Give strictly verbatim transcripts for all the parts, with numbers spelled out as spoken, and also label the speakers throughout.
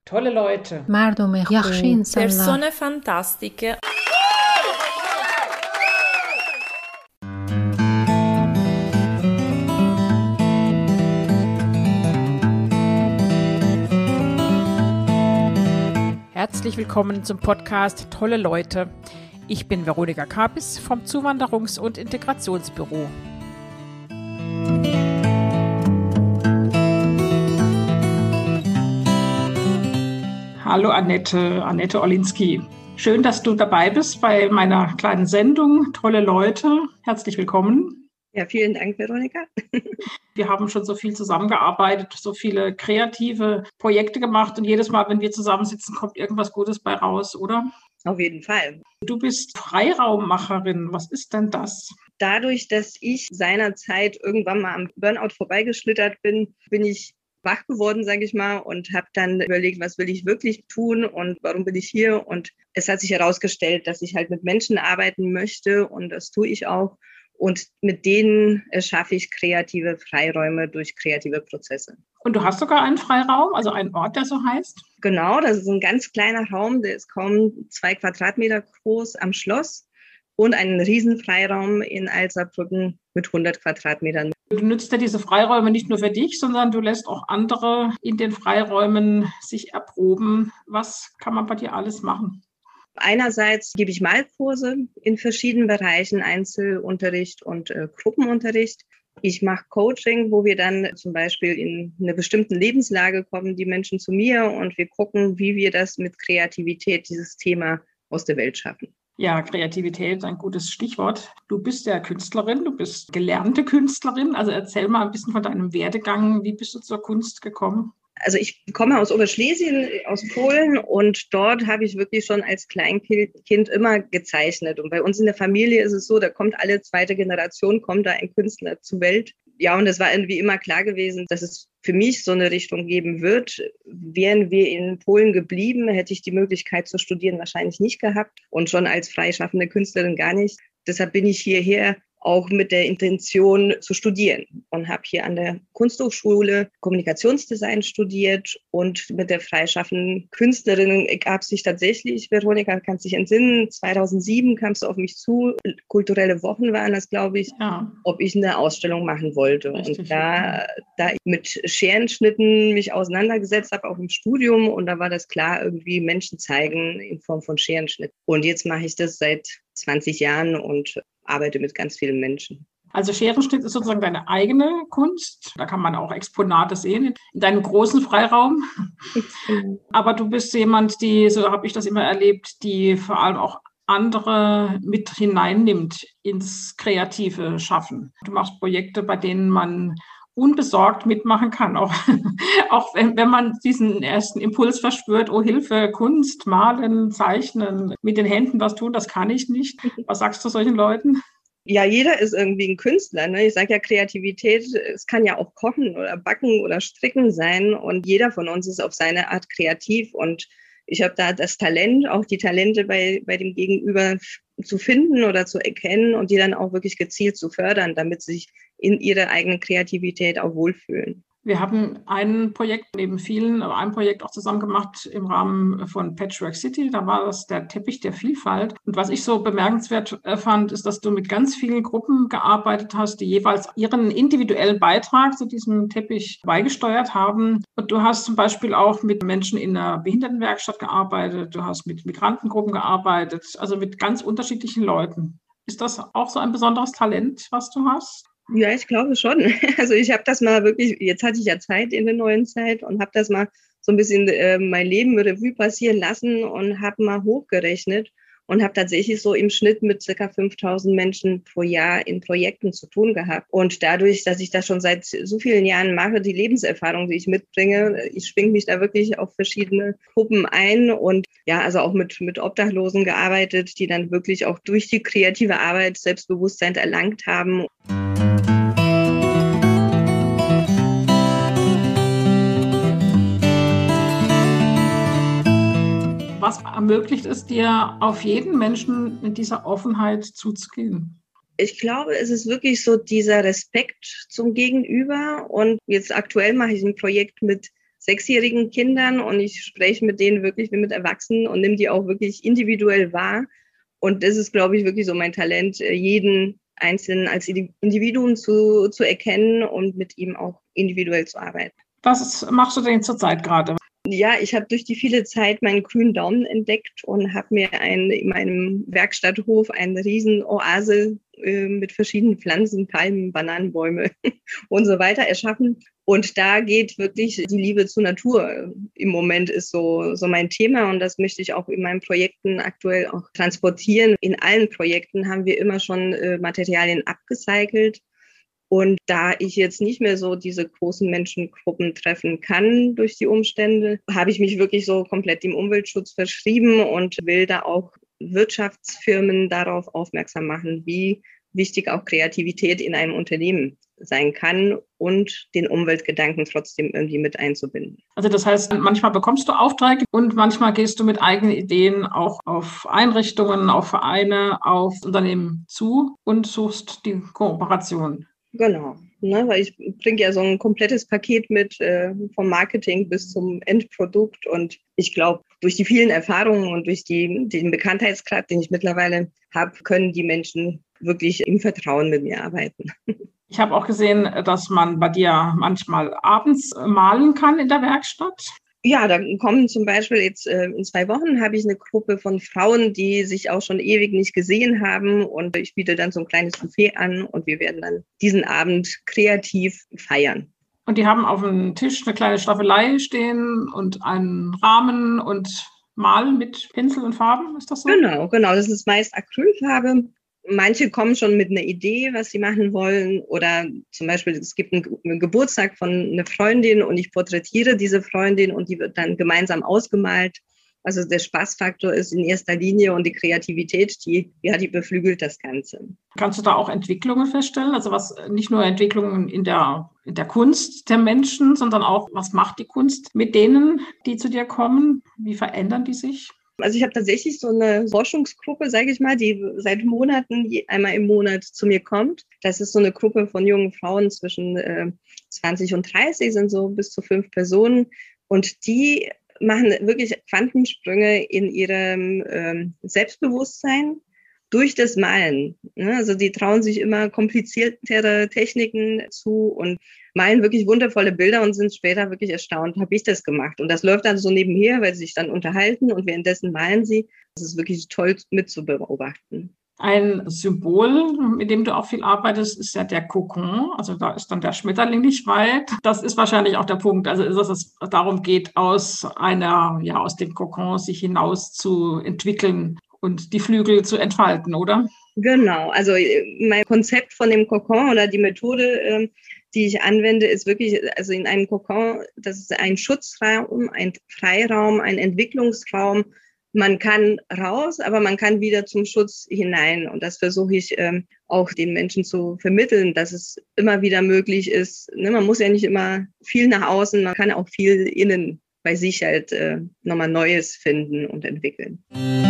Speaker 1: Tolle Leute.
Speaker 2: مردم یخشی insanlar.
Speaker 3: Persone fantastiche.
Speaker 1: Herzlich willkommen zum Podcast Tolle Leute. Ich bin Veronika Kapis vom Zuwanderungs- und Integrationsbüro. Hallo Annette, Annette Olinski. Schön, dass du dabei bist bei meiner kleinen Sendung Tolle Leute. Herzlich willkommen.
Speaker 4: Ja, vielen Dank, Veronika.
Speaker 1: Wir haben schon so viel zusammengearbeitet, so viele kreative Projekte gemacht und jedes Mal, wenn wir zusammensitzen, kommt irgendwas Gutes bei raus, oder?
Speaker 4: Auf jeden Fall.
Speaker 1: Du bist Freiraummacherin. Was ist denn das?
Speaker 4: Dadurch, dass ich seinerzeit irgendwann mal am Burnout vorbeigeschlittert bin, bin ich wach geworden, sage ich mal, und habe dann überlegt, was will ich wirklich tun und warum bin ich hier? Und es hat sich herausgestellt, dass ich halt mit Menschen arbeiten möchte und das tue ich auch. Und mit denen schaffe ich kreative Freiräume durch kreative Prozesse.
Speaker 1: Und du hast sogar einen Freiraum, also einen Ort, der so heißt?
Speaker 4: Genau, das ist ein ganz kleiner Raum, der ist kaum zwei Quadratmeter groß am Schloss und einen riesen Freiraum in Alserbrücken mit hundert Quadratmetern.
Speaker 1: Du nutzt ja diese Freiräume nicht nur für dich, sondern du lässt auch andere in den Freiräumen sich erproben. Was kann man bei dir alles machen?
Speaker 4: Einerseits gebe ich Malkurse in verschiedenen Bereichen, Einzelunterricht und äh, Gruppenunterricht. Ich mache Coaching, wo wir dann zum Beispiel in eine bestimmte Lebenslage kommen, die Menschen zu mir und wir gucken, wie wir das mit Kreativität, dieses Thema aus der Welt schaffen.
Speaker 1: Ja, Kreativität, ein gutes Stichwort. Du bist ja Künstlerin, du bist gelernte Künstlerin. Also erzähl mal ein bisschen von deinem Werdegang. Wie bist du zur Kunst gekommen?
Speaker 4: Also ich komme aus Oberschlesien, aus Polen und dort habe ich wirklich schon als Kleinkind immer gezeichnet. Und bei uns in der Familie ist es so, da kommt alle zweite Generation, kommt da ein Künstler zur Welt. Ja, und es war irgendwie immer klar gewesen, dass es für mich so eine Richtung geben wird. Wären wir in Polen geblieben, hätte ich die Möglichkeit zu studieren wahrscheinlich nicht gehabt und schon als freischaffende Künstlerin gar nicht. Deshalb bin ich hierher auch mit der Intention zu studieren und habe hier an der Kunsthochschule Kommunikationsdesign studiert und mit der freischaffenden Künstlerin gab sich tatsächlich, Veronika, kannst dich entsinnen, zweitausendsieben kamst du auf mich zu, kulturelle Wochen waren das, glaube ich, ja. Ob ich eine Ausstellung machen wollte. Richtig, und da, da ich mit Scherenschnitten mich auseinandergesetzt habe, auch im Studium, und da war das klar, irgendwie Menschen zeigen in Form von Scherenschnitt. Und jetzt mache ich das seit zwanzig Jahren und arbeite mit ganz vielen Menschen.
Speaker 1: Also Scherenschnitt ist sozusagen deine eigene Kunst. Da kann man auch Exponate sehen in deinem großen Freiraum. Aber du bist jemand, die, so habe ich das immer erlebt, die vor allem auch andere mit hineinnimmt ins kreative Schaffen. Du machst Projekte, bei denen man unbesorgt mitmachen kann, auch, auch wenn, wenn man diesen ersten Impuls verspürt, oh Hilfe, Kunst, malen, zeichnen, mit den Händen was tun, das kann ich nicht. Was sagst du solchen Leuten?
Speaker 4: Ja, jeder ist irgendwie ein Künstler, ne? Ich sage ja, Kreativität, es kann ja auch kochen oder backen oder stricken sein und jeder von uns ist auf seine Art kreativ und ich habe da das Talent, auch die Talente bei, bei dem Gegenüber zu finden oder zu erkennen und die dann auch wirklich gezielt zu fördern, damit sie sich in ihrer eigenen Kreativität auch wohlfühlen.
Speaker 1: Wir haben ein Projekt neben vielen, aber ein Projekt auch zusammen gemacht im Rahmen von Patchwork City. Da war das der Teppich der Vielfalt. Und was ich so bemerkenswert fand, ist, dass du mit ganz vielen Gruppen gearbeitet hast, die jeweils ihren individuellen Beitrag zu diesem Teppich beigesteuert haben. Und du hast zum Beispiel auch mit Menschen in einer Behindertenwerkstatt gearbeitet. Du hast mit Migrantengruppen gearbeitet, also mit ganz unterschiedlichen Leuten. Ist das auch so ein besonderes Talent, was du hast?
Speaker 4: Ja, ich glaube schon. Also ich habe das mal wirklich, jetzt hatte ich ja Zeit in der neuen Zeit und habe das mal so ein bisschen äh, mein Leben Revue passieren lassen und habe mal hochgerechnet und habe tatsächlich so im Schnitt mit circa fünftausend Menschen pro Jahr in Projekten zu tun gehabt. Und dadurch, dass ich das schon seit so vielen Jahren mache, die Lebenserfahrung, die ich mitbringe, ich schwinge mich da wirklich auf verschiedene Gruppen ein und ja, also auch mit, mit Obdachlosen gearbeitet, die dann wirklich auch durch die kreative Arbeit Selbstbewusstsein erlangt haben.
Speaker 1: Was ermöglicht es dir, auf jeden Menschen mit dieser Offenheit zuzugehen?
Speaker 4: Ich glaube, es ist wirklich so dieser Respekt zum Gegenüber. Und jetzt aktuell mache ich ein Projekt mit sechsjährigen Kindern und ich spreche mit denen wirklich wie mit Erwachsenen und nehme die auch wirklich individuell wahr. Und das ist, glaube ich, wirklich so mein Talent, jeden Einzelnen als Individuum zu, zu erkennen und mit ihm auch individuell zu arbeiten.
Speaker 1: Was machst du denn zurzeit gerade?
Speaker 4: Ja, ich habe durch die viele Zeit meinen grünen Daumen entdeckt und habe mir ein, in meinem Werkstatthof eine riesen Oase äh, mit verschiedenen Pflanzen, Palmen, Bananenbäume und so weiter erschaffen. Und da geht wirklich die Liebe zur Natur. Im Moment ist so, so mein Thema und das möchte ich auch in meinen Projekten aktuell auch transportieren. In allen Projekten haben wir immer schon äh, Materialien abgecycelt. Und da ich jetzt nicht mehr so diese großen Menschengruppen treffen kann durch die Umstände, habe ich mich wirklich so komplett dem Umweltschutz verschrieben und will da auch Wirtschaftsfirmen darauf aufmerksam machen, wie wichtig auch Kreativität in einem Unternehmen sein kann und den Umweltgedanken trotzdem irgendwie mit einzubinden.
Speaker 1: Also das heißt, manchmal bekommst du Aufträge und manchmal gehst du mit eigenen Ideen auch auf Einrichtungen, auf Vereine, auf Unternehmen zu und suchst die Kooperation.
Speaker 4: Genau, ne, weil ich bringe ja so ein komplettes Paket mit, äh, vom Marketing bis zum Endprodukt. Und ich glaube, durch die vielen Erfahrungen und durch die, den Bekanntheitsgrad, den ich mittlerweile habe, können die Menschen wirklich im Vertrauen mit mir arbeiten.
Speaker 1: Ich habe auch gesehen, dass man bei dir manchmal abends malen kann in der Werkstatt.
Speaker 4: Ja, da kommen zum Beispiel jetzt äh, in zwei Wochen habe ich eine Gruppe von Frauen, die sich auch schon ewig nicht gesehen haben und ich biete dann so ein kleines Buffet an und wir werden dann diesen Abend kreativ feiern.
Speaker 1: Und die haben auf dem Tisch eine kleine Staffelei stehen und einen Rahmen und malen mit Pinsel und Farben, ist das so?
Speaker 4: Genau, genau. Das ist meist Acrylfarbe. Manche kommen schon mit einer Idee, was sie machen wollen. Oder zum Beispiel, es gibt einen Geburtstag von einer Freundin und ich porträtiere diese Freundin und die wird dann gemeinsam ausgemalt. Also der Spaßfaktor ist in erster Linie und die Kreativität, die, ja, die beflügelt das Ganze.
Speaker 1: Kannst du da auch Entwicklungen feststellen? Also was nicht nur Entwicklungen in der, in der Kunst der Menschen, sondern auch, was macht die Kunst mit denen, die zu dir kommen? Wie verändern die sich?
Speaker 4: Also ich habe tatsächlich so eine Forschungsgruppe, sage ich mal, die seit Monaten einmal im Monat zu mir kommt. Das ist so eine Gruppe von jungen Frauen zwischen äh, zwanzig und dreißig, sind so bis zu fünf Personen. Und die machen wirklich Quantensprünge in ihrem ähm, Selbstbewusstsein durch das Malen. Ne? Also die trauen sich immer kompliziertere Techniken zu und malen wirklich wundervolle Bilder und sind später wirklich erstaunt, habe ich das gemacht. Und das läuft dann so nebenher, weil sie sich dann unterhalten und währenddessen malen sie. Das ist wirklich toll mitzubeobachten.
Speaker 1: Ein Symbol, mit dem du auch viel arbeitest, ist ja der Kokon. Also da ist dann der Schmetterling nicht weit. Das ist wahrscheinlich auch der Punkt. Also dass es darum geht, aus einer, ja, aus dem Kokon sich hinaus zu entwickeln und die Flügel zu entfalten, oder?
Speaker 4: Genau. Also mein Konzept von dem Kokon oder die Methode, die ich anwende, ist wirklich, also in einem Kokon, das ist ein Schutzraum, ein Freiraum, ein Entwicklungsraum. Man kann raus, aber man kann wieder zum Schutz hinein. Und das versuche ich ähm, auch den Menschen zu vermitteln, dass es immer wieder möglich ist. Ne? Man muss ja nicht immer viel nach außen, man kann auch viel innen bei sich halt äh, nochmal Neues finden und entwickeln.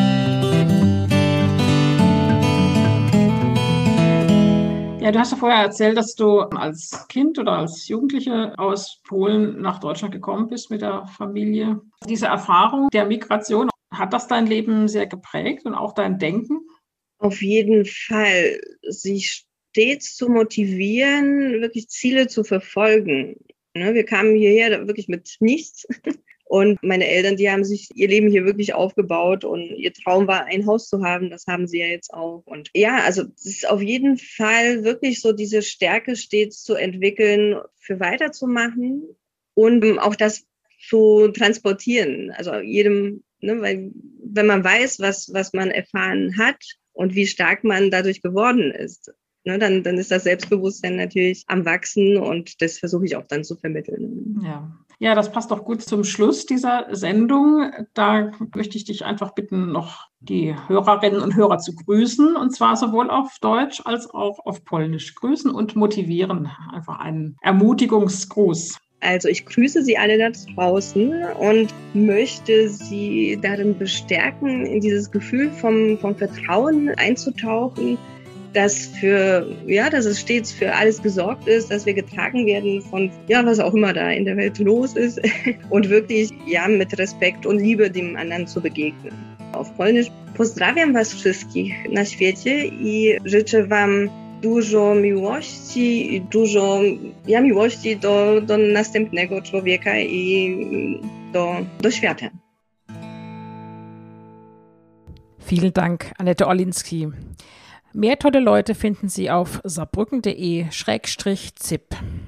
Speaker 1: Ja, du hast ja vorher erzählt, dass du als Kind oder als Jugendliche aus Polen nach Deutschland gekommen bist mit der Familie. Diese Erfahrung der Migration, hat das dein Leben sehr geprägt und auch dein Denken?
Speaker 4: Auf jeden Fall, sich stets zu motivieren, wirklich Ziele zu verfolgen. Wir kamen hierher wirklich mit nichts. Und meine Eltern, die haben sich ihr Leben hier wirklich aufgebaut und ihr Traum war, ein Haus zu haben. Das haben sie ja jetzt auch. Und ja, also es ist auf jeden Fall wirklich so, diese Stärke stets zu entwickeln, für weiterzumachen und auch das zu transportieren. Also jedem, ne, weil wenn man weiß, was, was man erfahren hat und wie stark man dadurch geworden ist, ne, dann, dann ist das Selbstbewusstsein natürlich am Wachsen und das versuche ich auch dann zu vermitteln.
Speaker 1: Ja. Ja, das passt doch gut zum Schluss dieser Sendung. Da möchte ich dich einfach bitten, noch die Hörerinnen und Hörer zu grüßen, und zwar sowohl auf Deutsch als auch auf Polnisch. Grüßen und motivieren, einfach einen Ermutigungsgruß.
Speaker 4: Also ich grüße Sie alle da draußen und möchte Sie darin bestärken, in dieses Gefühl vom, vom Vertrauen einzutauchen, dass für, ja, dass es stets für alles gesorgt ist, dass wir getragen werden von, ja, was auch immer da in der Welt los ist und wirklich, ja, mit Respekt und Liebe dem anderen zu begegnen. Auf Polnisch. Pozdrawiam was wszystkich na świecie i życzę wam dużo miłości i dużo, ja, miłości do, do następnego człowieka i do, do świata.
Speaker 3: Vielen Dank, Annette Orlinski. Mehr tolle Leute finden Sie auf saarbrücken punkt de schrägstrich zip.